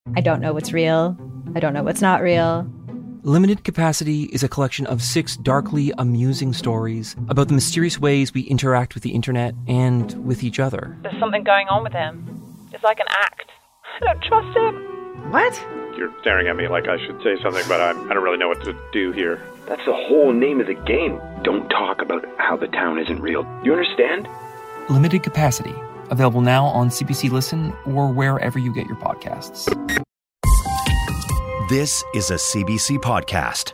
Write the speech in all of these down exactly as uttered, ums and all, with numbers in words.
I don't know what's real. I don't know what's not real. Limited Capacity is a collection of six darkly amusing stories about the mysterious ways we interact with the internet and with each other. There's something going on with him. It's like an act. I don't trust him. What? You're staring at me like I should say something, but I, I don't really know what to do here. That's the whole name of the game. Don't talk about how the town isn't real. You understand? Limited Capacity. Available now on C B C Listen or wherever you get your podcasts. This is a C B C podcast.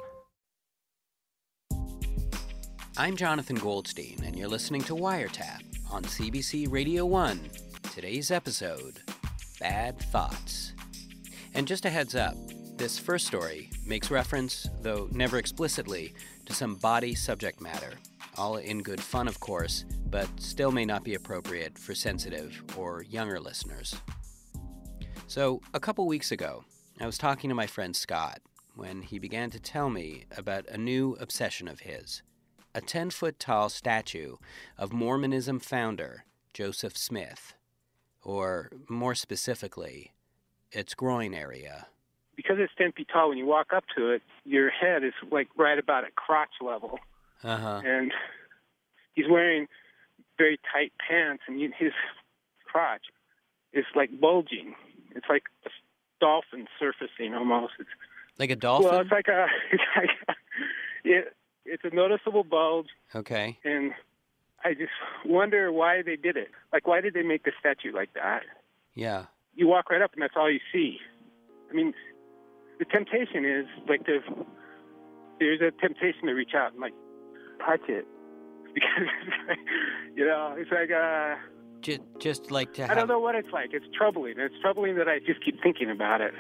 I'm Jonathan Goldstein, and you're listening to Wiretap on C B C Radio one. Today's episode, Bad Thoughts. And just a heads up, this first story makes reference, though never explicitly, to some body subject matter. All in good fun, of course, but still may not be appropriate for sensitive or younger listeners. So, a couple weeks ago, I was talking to my friend Scott when he began to tell me about a new obsession of his, a ten-foot-tall statue of Mormonism founder Joseph Smith, or more specifically, its groin area. Because it's ten feet tall, when you walk up to it, your head is like right about at crotch level. Uh-huh. And he's wearing very tight pants, and his crotch is like bulging. It's like a dolphin surfacing almost. It's, like a dolphin? Well, it's like a, it's like a, it, it's a noticeable bulge. Okay. And I just wonder why they did it. Like, why did they make the statue like that? Yeah. You walk right up, and that's all you see. I mean, the temptation is, like, to, there's a temptation to reach out and, like, touch it. Because, you know, it's like, uh... Just, just like to have... I don't know what it's like. It's troubling. It's troubling that I just keep thinking about it.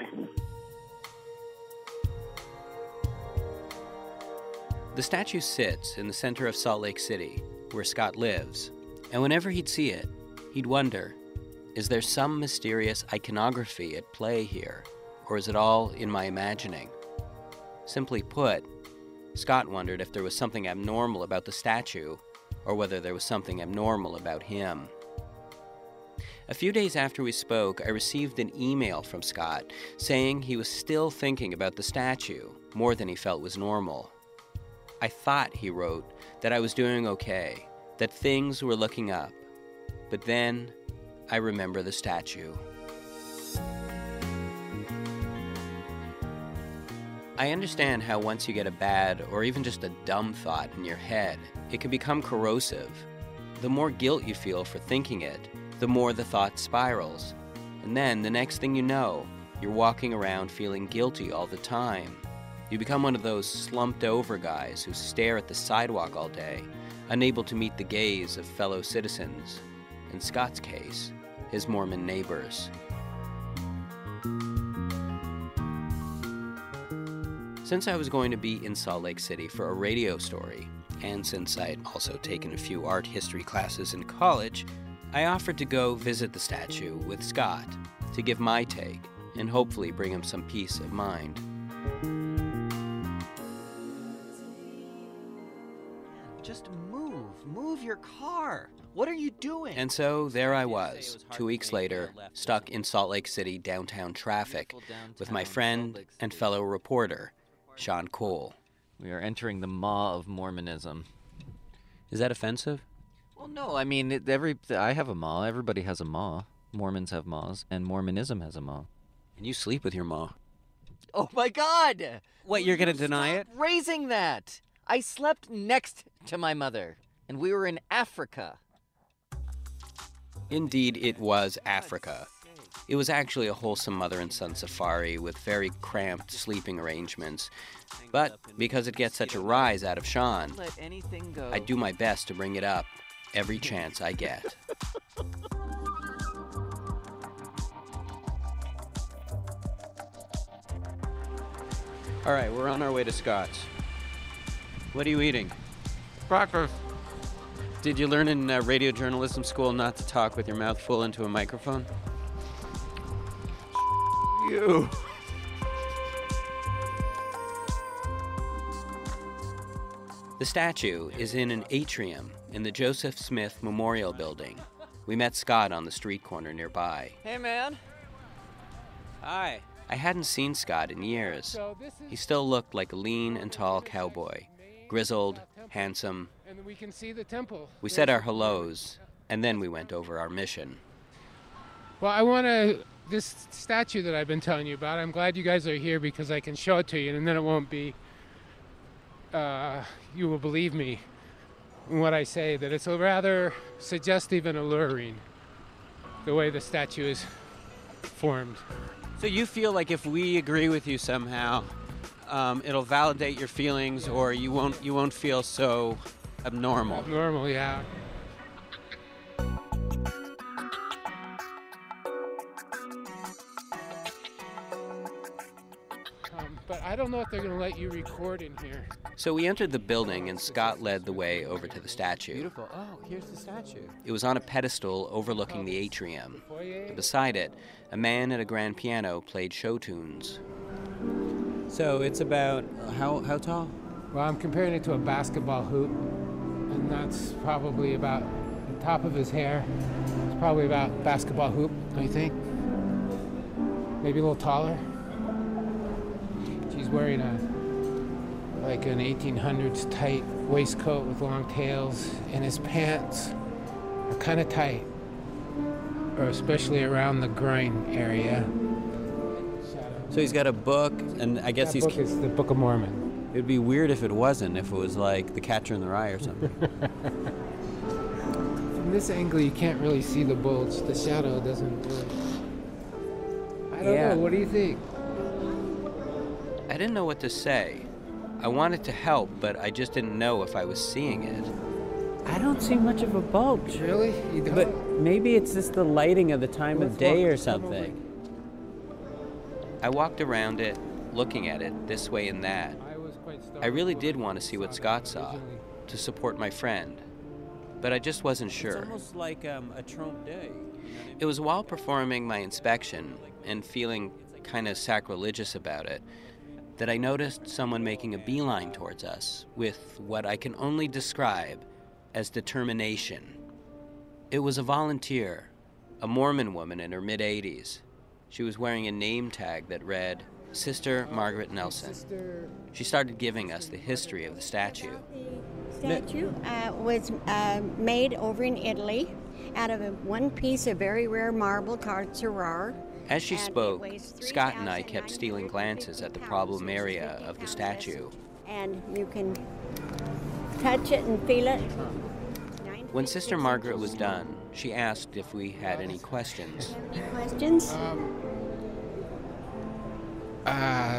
The statue sits in the center of Salt Lake City, where Scott lives, and whenever he'd see it, he'd wonder, is there some mysterious iconography at play here, or is it all in my imagining? Simply put, Scott wondered if there was something abnormal about the statue, or whether there was something abnormal about him. A few days after we spoke, I received an email from Scott saying he was still thinking about the statue more than he felt was normal. I thought, he wrote, that I was doing okay, that things were looking up. But then, I remember the statue. I understand how once you get a bad or even just a dumb thought in your head, it can become corrosive. The more guilt you feel for thinking it, the more the thought spirals. And then, the next thing you know, you're walking around feeling guilty all the time. You become one of those slumped-over guys who stare at the sidewalk all day, unable to meet the gaze of fellow citizens. In Scott's case, his Mormon neighbors. Since I was going to be in Salt Lake City for a radio story, and since I'd also taken a few art history classes in college, I offered to go visit the statue with Scott to give my take and hopefully bring him some peace of mind. Just move. Move your car. What are you doing? And so there I was, two weeks later, stuck in Salt Lake City downtown traffic with my friend and fellow reporter, Sean Cole. We are entering the maw of Mormonism. Is that offensive? Well, no, I mean, it, every I have a maw. Everybody has a maw. Mormons have maws, and Mormonism has a maw. And you sleep with your maw. Oh, my God! What, you're going to deny it? Raising that! I slept next to my mother, and we were in Africa. Indeed, it was Africa. It was actually a wholesome mother and son safari with very cramped sleeping arrangements. But because it gets such a rise out of Sean, I do my best to bring it up every chance I get. All right, we're on our way to Scott's. What are you eating? Breakfast. Did you learn in uh, radio journalism school not to talk with your mouth full into a microphone? You. The statue is in an atrium in the Joseph Smith Memorial Building. We met Scott on the street corner nearby. Hey, man. Hi. I hadn't seen Scott in years. He still looked like a lean and tall cowboy, grizzled, handsome. And we can see the temple. We said our hellos, and then we went over our mission. Well, I want to, this statue that I've been telling you about, I'm glad you guys are here because I can show it to you, and then it won't be, uh, you will believe me in what I say, that it's a rather suggestive and alluring, the way the statue is formed. So you feel like if we agree with you somehow, um, it'll validate your feelings, or you won't you won't feel so abnormal. Abnormal, yeah. Um, but I don't know if they're going to let you record in here. So we entered the building, and Scott led the way over to the statue. Beautiful. Oh, here's the statue. It was on a pedestal overlooking the atrium. And beside it, a man at a grand piano played show tunes. So it's about how how tall? Well, I'm comparing it to a basketball hoop, and that's probably about the top of his hair. It's probably about basketball hoop, I think. Maybe a little taller. She's wearing a like an eighteen hundreds tight waistcoat with long tails, and his pants are kind of tight, or especially around the groin area. So he's got a book, and I guess that he's... book is the Book of Mormon. It'd be weird if it wasn't, if it was like The Catcher in the Rye or something. From this angle, you can't really see the bulge. The shadow doesn't really... I don't Yeah. know. What do you think? I didn't know what to say. I wanted to help, but I just didn't know if I was seeing it. I don't see much of a bulge. Really? You don't? But maybe it's just the lighting of the time Let's of day walk- or something. I walked around it, looking at it this way and that. I was quite startled I really when did want to see what saw Scott that saw, originally. to support my friend. But I just wasn't It's sure. almost like um, a trompe d'oeil. It was while performing my inspection and feeling kind of sacrilegious about it that I noticed someone making a beeline towards us with what I can only describe as determination. It was a volunteer, a Mormon woman in her mid-eighties. She was wearing a name tag that read, Sister Margaret Nelson. She started giving us the history of the statue. Statue uh, was uh, made over in Italy out of a, one piece of very rare marble called Carrara. As she spoke, Scott and I kept stealing glances at the problem area of the statue. And you can touch it and feel it. When Sister Margaret was done, she asked if we had any questions. Any questions? Um, uh,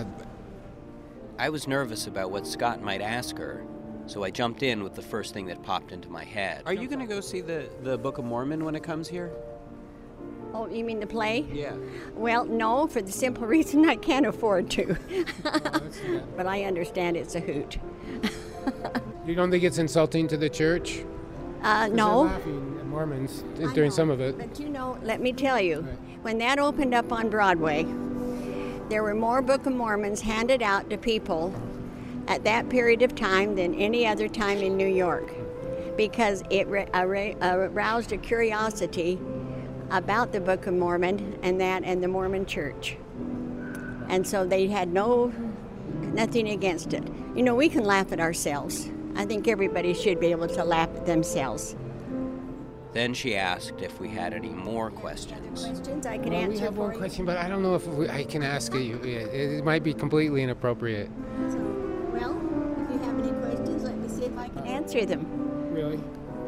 I was nervous about what Scott might ask her, so I jumped in with the first thing that popped into my head. Are you going to go see the, the Book of Mormon when it comes here? Oh, you mean the play? Yeah. Well, no, for the simple reason I can't afford to. But I understand it's a hoot. you don't think it's insulting to the church? Uh, 'Cause no. they're laughing at Mormons I during know, some of it. But you know, let me tell you, when that opened up on Broadway, there were more Book of Mormons handed out to people at that period of time than any other time in New York, because it ra- aroused a curiosity about the Book of Mormon and that and the Mormon Church. And so they had no, nothing against it. You know, we can laugh at ourselves. I think everybody should be able to laugh at themselves. Then she asked if we had any more questions. Questions I can Well, answer we have for one you. question, but I don't know if we, I can ask it. You. It, it might be completely inappropriate. So, well, if you have any questions, let me see if I can answer them. Really?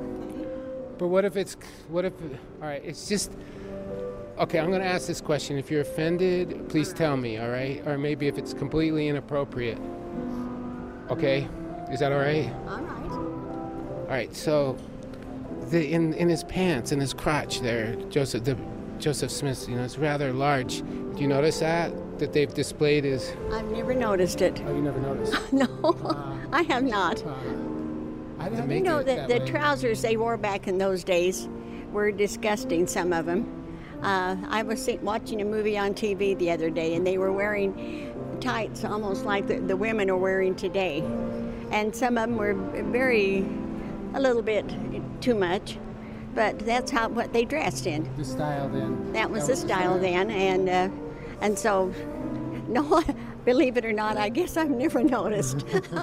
But what if it's, what if, all right, it's just, okay, I'm going to ask this question. If you're offended, please tell me, all right? Or maybe if it's completely inappropriate. Okay? Is that all right? All right. All right, so the, in, in his pants, in his crotch there, Joseph, the, Joseph Smith, you know, it's rather large. Do you notice that? That they've displayed his... I've never noticed it. Oh, you never noticed? No, Uh, I have not. uh, I didn't You make know, it the, that the way. trousers they wore back in those days were disgusting, some of them. Uh, I was see, watching a movie on T V the other day, and they were wearing tights almost like the, the women are wearing today. And some of them were very, a little bit too much, but that's how what they dressed in. The style then. That was the style then, and uh, and so No, believe it or not, I guess I've never noticed.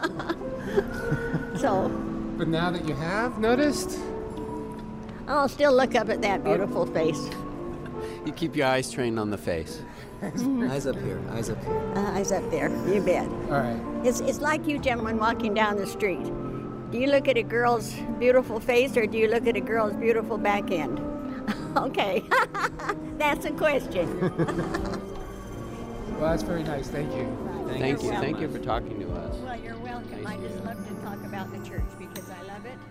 So. But now that you have noticed? I'll still look up at that beautiful face. You keep your eyes trained on the face. Eyes up here, eyes up here. Uh, eyes up there, you bet. All right. It's, it's like you gentlemen walking down the street. Do you look at a girl's beautiful face or do you look at a girl's beautiful back end? Okay, that's a question. Well, that's very nice. Thank you. Thank, Thank you. Thank you for talking to us. Well, you're welcome. Nice I just to love to talk about the church because I love it.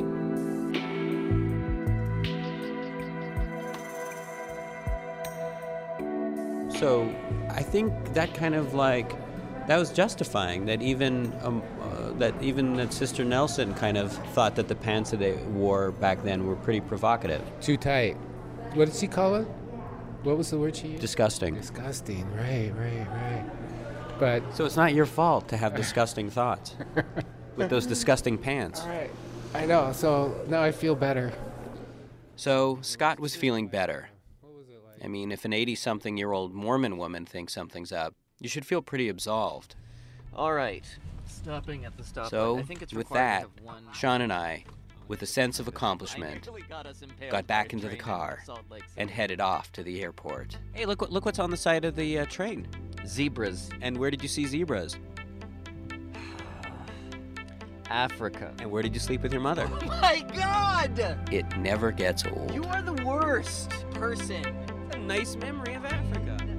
So I think that kind of like, that was justifying that even um, uh, that even that Sister Nelson kind of thought that the pants that they wore back then were pretty provocative. Too tight. What did she call it? What was the word she used? Disgusting. Disgusting. Right, right, right. But so it's not your fault to have disgusting thoughts with those disgusting pants. All right. I know. So now I feel better. So Scott was feeling better. I mean, if an eighty-something-year-old Mormon woman thinks something's up, you should feel pretty absolved. All right. Stopping at the stoplight. So, I think it's with required that, to have one... Sean and I, with a sense of accomplishment, got back into the car and headed off to the airport. Hey, look what look what's on the side of the uh, train. Zebras. And where did you see zebras? Africa. And where did you sleep with your mother? Oh my God! It never gets old. You are the worst person. A nice memory of Africa.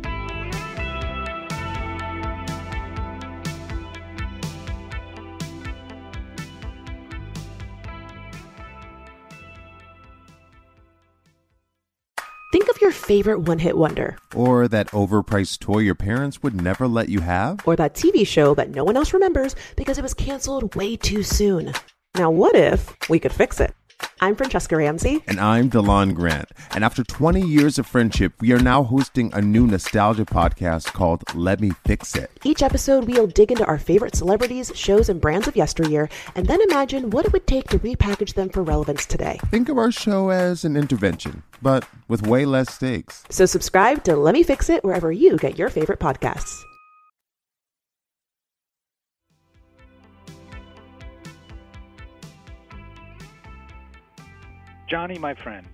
Think of your favorite one-hit wonder. Or that overpriced toy your parents would never let you have. Or that T V show that no one else remembers because it was canceled way too soon. Now what if we could fix it? I'm Francesca Ramsey. And I'm DeLon Grant. And after twenty years of friendship, we are now hosting a new nostalgia podcast called Let Me Fix It. Each episode, we'll dig into our favorite celebrities, shows, and brands of yesteryear, and then imagine what it would take to repackage them for relevance today. Think of our show as an intervention, but with way less stakes. So subscribe to Let Me Fix It wherever you get your favorite podcasts. Johnny, my friend.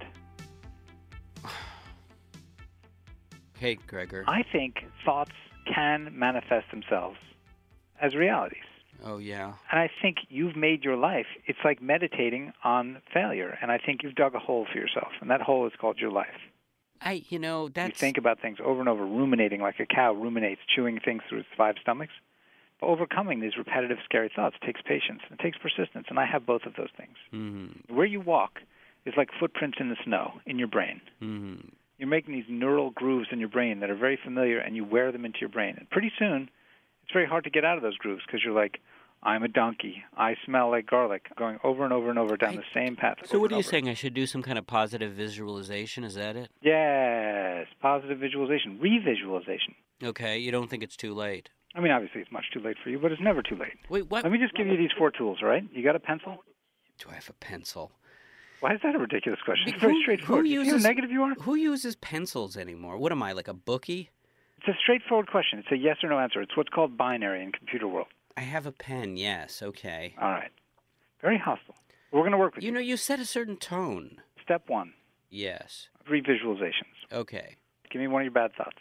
Hey, Gregor. I think thoughts can manifest themselves as realities. Oh, yeah. And I think you've made your life, it's like meditating on failure. And I think you've dug a hole for yourself, and that hole is called your life. I, you know, that's... You think about things over and over, ruminating like a cow ruminates, chewing things through its five stomachs. But overcoming these repetitive, scary thoughts takes patience. It takes persistence, and I have both of those things. Mm-hmm. Where you walk is like footprints in the snow in your brain. Mm-hmm. You're making these neural grooves in your brain that are very familiar, and you wear them into your brain. And pretty soon, it's very hard to get out of those grooves because you're like, I'm a donkey. I smell like garlic, going over and over and over down I, the same path. So what are you saying? I should do some kind of positive visualization? Is that it? Yes, positive visualization, revisualization. Okay, you don't think it's too late? I mean, obviously it's much too late for you, but it's never too late. Wait, what? Let me just give you these four tools, all right? You got a pencil? Do I have a pencil? Why is that a ridiculous question? It's very who, straightforward. Who uses, you see how negative you are? Who uses pencils anymore? What am I, like a bookie? It's a straightforward question. It's a yes or no answer. It's what's called binary in computer world. I have a pen, yes, okay. All right. Very hostile. We're going to work with you. You know, you set a certain tone. Step one. Yes. Revisualizations. Okay. Give me one of your bad thoughts.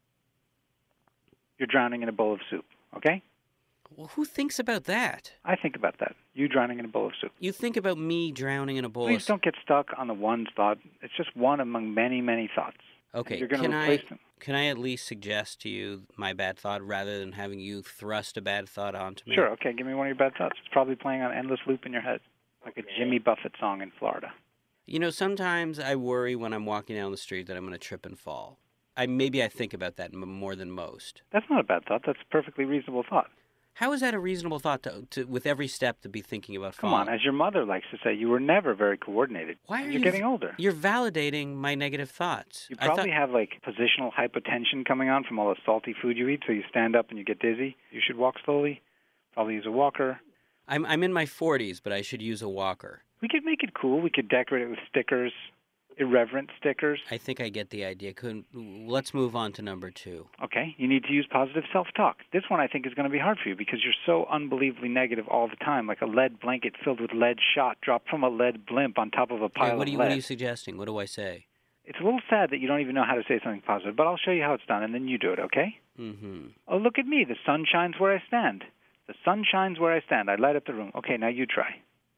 You're drowning in a bowl of soup, okay? Well, who thinks about that? I think about that. You drowning in a bowl of soup. You think about me drowning in a bowl Please of soup? Please don't get stuck on the one thought. It's just one among many, many thoughts. Okay, you're going to can replace I, them. Can I at least suggest to you my bad thought rather than having you thrust a bad thought onto me? Sure, okay, give me one of your bad thoughts. It's probably playing on endless loop in your head, like a Jimmy Buffett song in Florida. You know, sometimes I worry when I'm walking down the street that I'm going to trip and fall. I Maybe I think about that more than most. That's not a bad thought. That's a perfectly reasonable thought. How is that a reasonable thought to, to with every step to be thinking about falling? Come on, as your mother likes to say, you were never very coordinated. Why are you're you getting older? You're validating my negative thoughts. You probably thought... have like positional hypotension coming on from all the salty food you eat, so you stand up and you get dizzy. You should walk slowly. Probably use a walker. I'm I'm in my forties, but I should use a walker. We could make it cool. We could decorate it with stickers. irreverent stickers. I think I get the idea. Could, let's move on to number two. Okay, you need to use positive self-talk. This one I think is going to be hard for you because you're so unbelievably negative all the time, like a lead blanket filled with lead shot dropped from a lead blimp on top of a pile Wait, what, of are you, lead. what are you suggesting? What do I say? It's a little sad that you don't even know how to say something positive, but I'll show you how it's done, and then you do it, okay? Mm-hmm. Oh, look at me. The sun shines where I stand. The sun shines where I stand. I light up the room. Okay, now you try.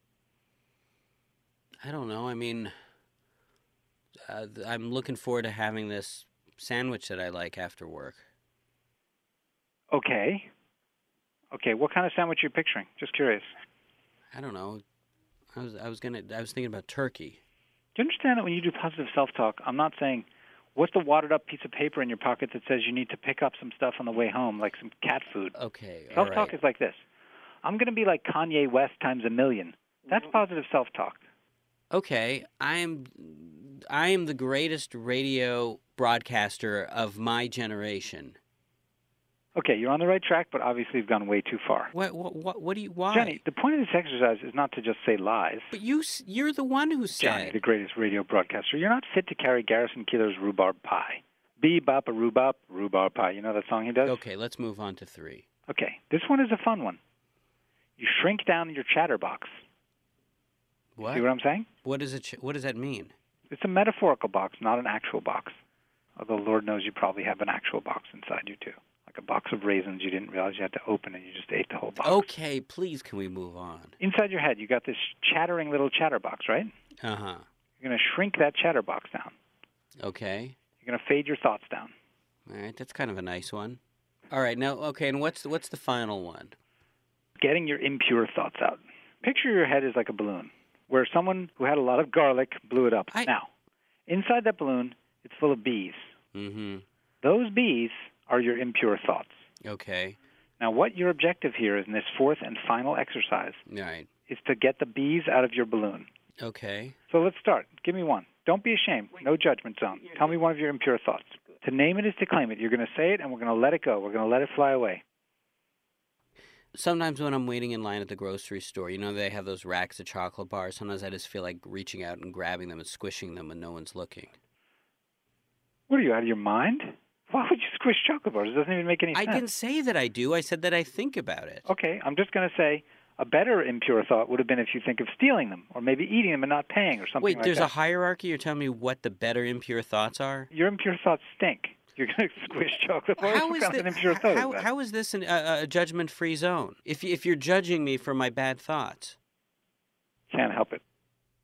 I don't know. I mean, uh, I'm looking forward to having this sandwich that I like after work. Okay. Okay, what kind of sandwich are you picturing? Just curious. I don't know. I was I was gonna I was thinking about turkey. Do you understand that when you do positive self-talk, I'm not saying, what's the wadded-up piece of paper in your pocket that says you need to pick up some stuff on the way home, like some cat food? Okay, all Self-talk right. is like this. I'm going to be like Kanye West times a million. That's positive self-talk. Okay, I'm I am the greatest radio broadcaster of my generation. Okay, you're on the right track, but obviously you've gone way too far. What what what, what do you why? Jenny, the point of this exercise is not to just say lies. But you s- you're the one who said. Johnny, the greatest radio broadcaster. You're not fit to carry Garrison Keillor's rhubarb pie. Bebop a rhubarb, rhubarb pie. You know that song he does? Okay, let's move on to three. Okay, this one is a fun one. You shrink down your chatterbox. What? See what I'm saying? What does it? Ch- what does that mean? It's a metaphorical box, not an actual box. Although Lord knows you probably have an actual box inside you too. Like a box of raisins you didn't realize you had to open and you just ate the whole box. Okay, please, can we move on? Inside your head, you got this chattering little chatterbox, right? Uh-huh. You're going to shrink that chatterbox down. Okay. You're going to fade your thoughts down. All right, that's kind of a nice one. All right, now, okay, and what's the, what's the final one? Getting your impure thoughts out. Picture your head as like a balloon, where someone who had a lot of garlic blew it up. I... Now, inside that balloon, it's full of bees. Mm-hmm. Those bees are your impure thoughts. Okay. Now, what your objective here is in this fourth and final exercise Right. is to get the bees out of your balloon. Okay. So let's start. Give me one. Don't be ashamed. No judgment zone. Tell me one of your impure thoughts. To name it is to claim it. You're going to say it, and we're going to let it go. We're going to let it fly away. Sometimes when I'm waiting in line at the grocery store, you know, they have those racks of chocolate bars. Sometimes I just feel like reaching out and grabbing them and squishing them when no one's looking. What are you, out of your mind? Why would you squish chocolate bars? It doesn't even make any I sense. didn't say that I do. I said that I think about it. Okay, I'm just going to say a better impure thought would have been if you think of stealing them or maybe eating them and not paying or something Wait, like there's that. a hierarchy? You're telling me what the better impure thoughts are? Your impure thoughts stink. You're going to squish chocolate bars? How What is, kind the, of an impure thought how, is that? how is this an, a, a judgment-free zone? If, if you're judging me for my bad thoughts. Can't help it.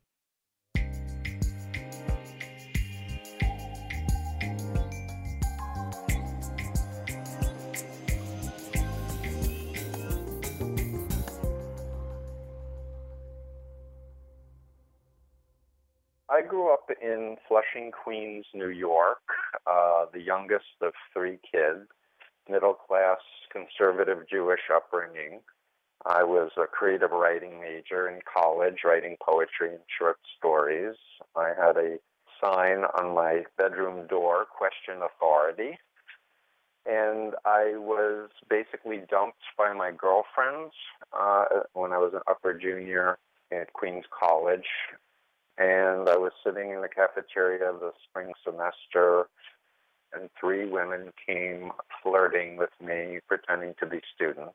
I grew up in Flushing, Queens, New York, uh, the youngest of three kids, middle-class, conservative Jewish upbringing. I was a creative writing major in college, writing poetry and short stories. I had a sign on my bedroom door, question authority. And I was basically dumped by my girlfriends uh, when I was an upper junior at Queens College. And I was sitting in the cafeteria of the spring semester, and three women came flirting with me, pretending to be students.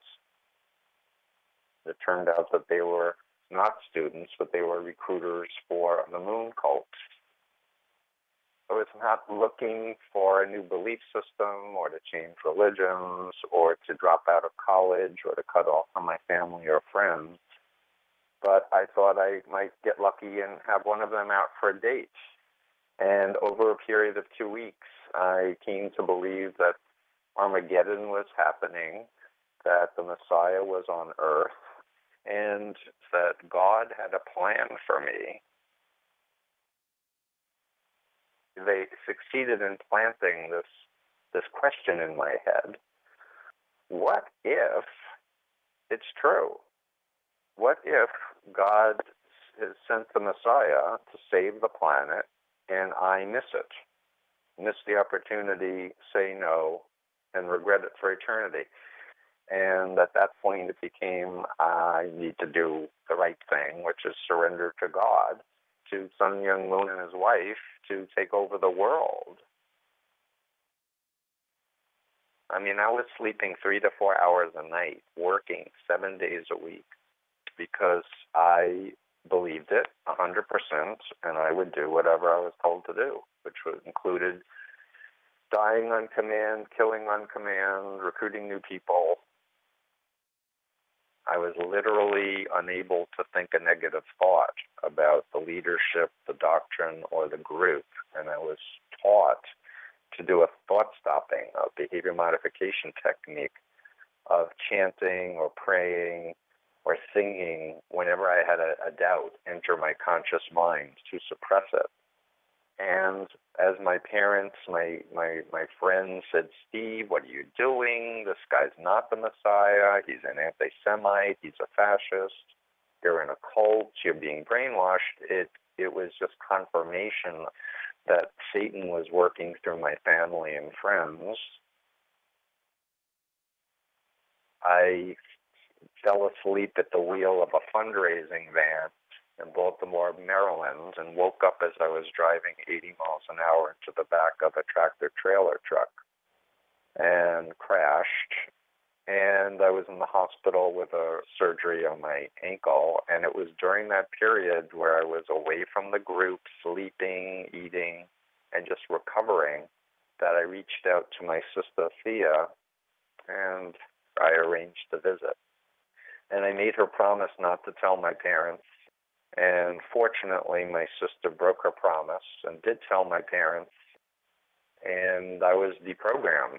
It turned out that they were not students, but they were recruiters for the Moon Cult. I was not looking for a new belief system or to change religions or to drop out of college or to cut off from my family or friends. But I thought I might get lucky and have one of them out for a date. And over a period of two weeks, I came to believe that Armageddon was happening, that the Messiah was on earth, and that God had a plan for me. They succeeded in planting this, this question in my head. What if it's true? What if God has sent the Messiah to save the planet and I miss it, miss the opportunity, say no, and regret it for eternity? And at that point it became, I need to do the right thing, which is surrender to God to Sun Myung Moon and his wife to take over the world. I mean, I was sleeping three to four hours a night, working seven days a week, because I believed it one hundred percent, and I would do whatever I was told to do, which was included dying on command, killing on command, recruiting new people. I was literally unable to think a negative thought about the leadership, the doctrine, or the group, and I was taught to do a thought stopping, a behavior modification technique of chanting or praying or singing whenever I had a, a doubt enter my conscious mind to suppress it. And as my parents, my, my, my friends said, Steve, what are you doing? This guy's not the Messiah. He's an anti-Semite. He's a fascist. You're in a cult. You're being brainwashed. It, it was just confirmation that Satan was working through my family and friends. I fell asleep at the wheel of a fundraising van in Baltimore, Maryland, and woke up as I was driving eighty miles an hour into the back of a tractor-trailer truck and crashed. And I was in the hospital with a surgery on my ankle, and it was during that period where I was away from the group, sleeping, eating, and just recovering, that I reached out to my sister Thea, and I arranged the visit. And I made her promise not to tell my parents. And fortunately, my sister broke her promise and did tell my parents, and I was deprogrammed.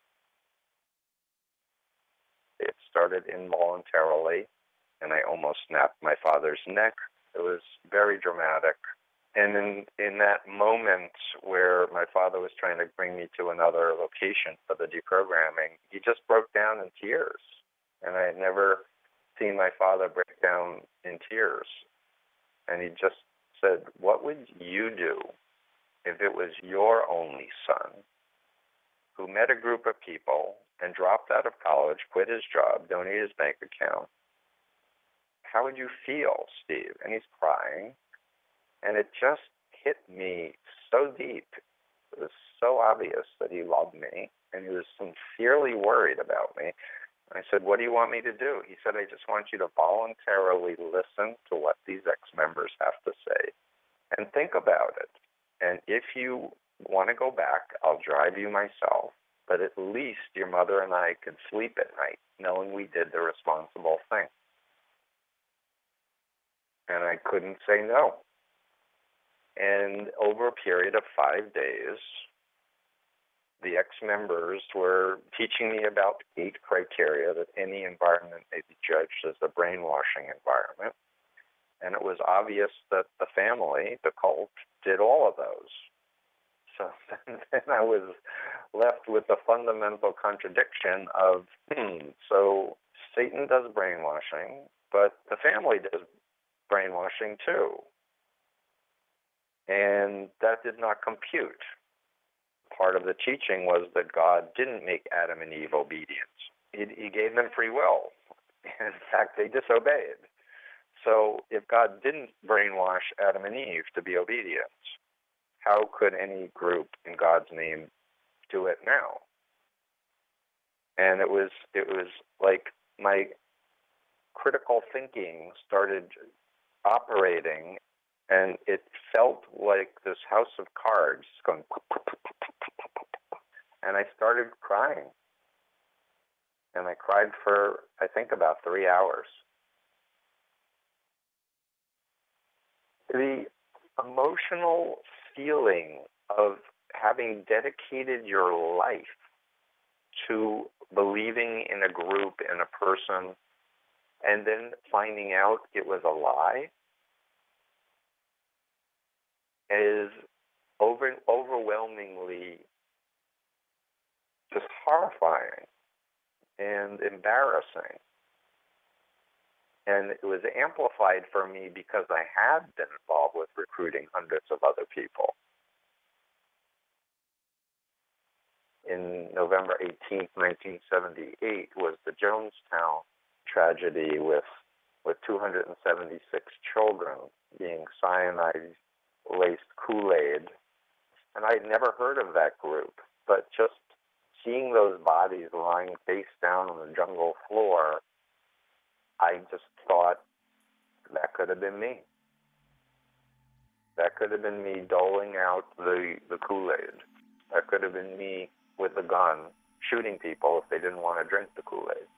It started involuntarily, and I almost snapped my father's neck. It was very dramatic. And in, in that moment where my father was trying to bring me to another location for the deprogramming, he just broke down in tears. And I had never seen my father break down in tears. And he just said, what would you do if it was your only son who met a group of people and dropped out of college, quit his job, donated his bank account? How would you feel, Steve? And he's crying. And it just hit me so deep. It was so obvious that he loved me, and he was sincerely worried about me. I said, what do you want me to do? He said, I just want you to voluntarily listen to what these ex-members have to say and think about it. And if you want to go back, I'll drive you myself, but at least your mother and I could sleep at night knowing we did the responsible thing. And I couldn't say no. And over a period of five days, the ex-members were teaching me about eight criteria that any environment may be judged as a brainwashing environment. And it was obvious that the family, the cult, did all of those. So then I was left with the fundamental contradiction of, hmm, so Satan does brainwashing, but the family does brainwashing too. And that did not compute. Part of the teaching was that God didn't make Adam and Eve obedient. He, he gave them free will. In fact, they disobeyed. So if God didn't brainwash Adam and Eve to be obedient, how could any group in God's name do it now? And it was it was like my critical thinking started operating, and it felt like this house of cards going, and I started crying. And I cried for, I think, about three hours. The emotional feeling of having dedicated your life to believing in a group, in a person, and then finding out it was a lie is over, overwhelmingly just horrifying and embarrassing. And it was amplified for me because I had been involved with recruiting hundreds of other people. In November eighteenth, nineteen seventy-eight was the Jonestown tragedy with with two hundred seventy-six children being cyanide-laced Kool-Aid. And I'd never heard of that group, but just seeing those bodies lying face down on the jungle floor, I just thought that could have been me. That could have been me doling out the, the Kool-Aid. That could have been me with a gun shooting people if they didn't want to drink the Kool-Aid.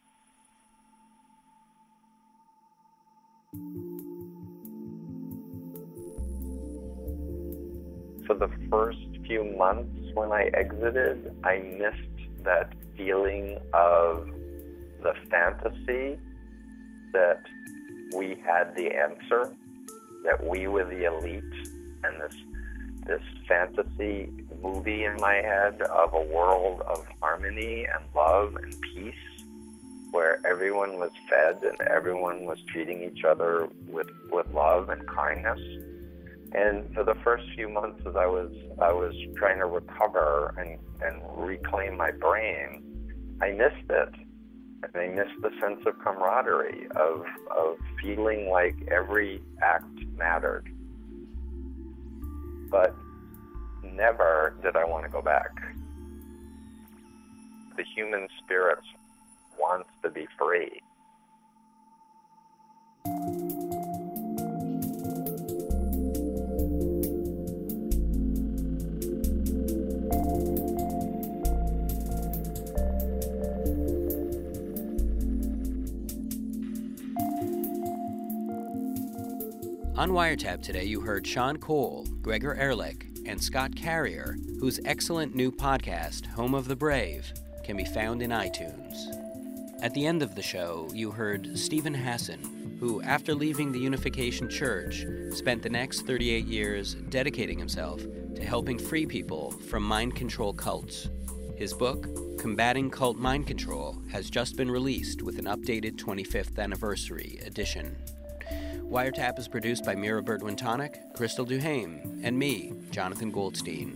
For the first few months when I exited, I missed that feeling of the fantasy that we had the answer, that we were the elite, and this this fantasy movie in my head of a world of harmony and love and peace, where everyone was fed and everyone was treating each other with, with love and kindness. And for the first few months as I was I was trying to recover and, and reclaim my brain, I missed it. And I missed the sense of camaraderie, of of feeling like every act mattered. But never did I want to go back. The human spirit wants to be free. On Wiretap today, you heard Sean Cole, Gregor Ehrlich, and Scott Carrier, whose excellent new podcast, Home of the Brave, can be found in iTunes. At the end of the show, you heard Stephen Hassan, who, after leaving the Unification Church, spent the next thirty-eight years dedicating himself to helping free people from mind control cults. His book, Combating Cult Mind Control, has just been released with an updated twenty-fifth anniversary edition. Wiretap is produced by Mira Burt-Wintonic, Crystal Duhame, and me, Jonathan Goldstein.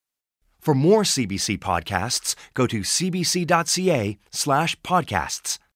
For more C B C podcasts, go to cbc.ca slash podcasts.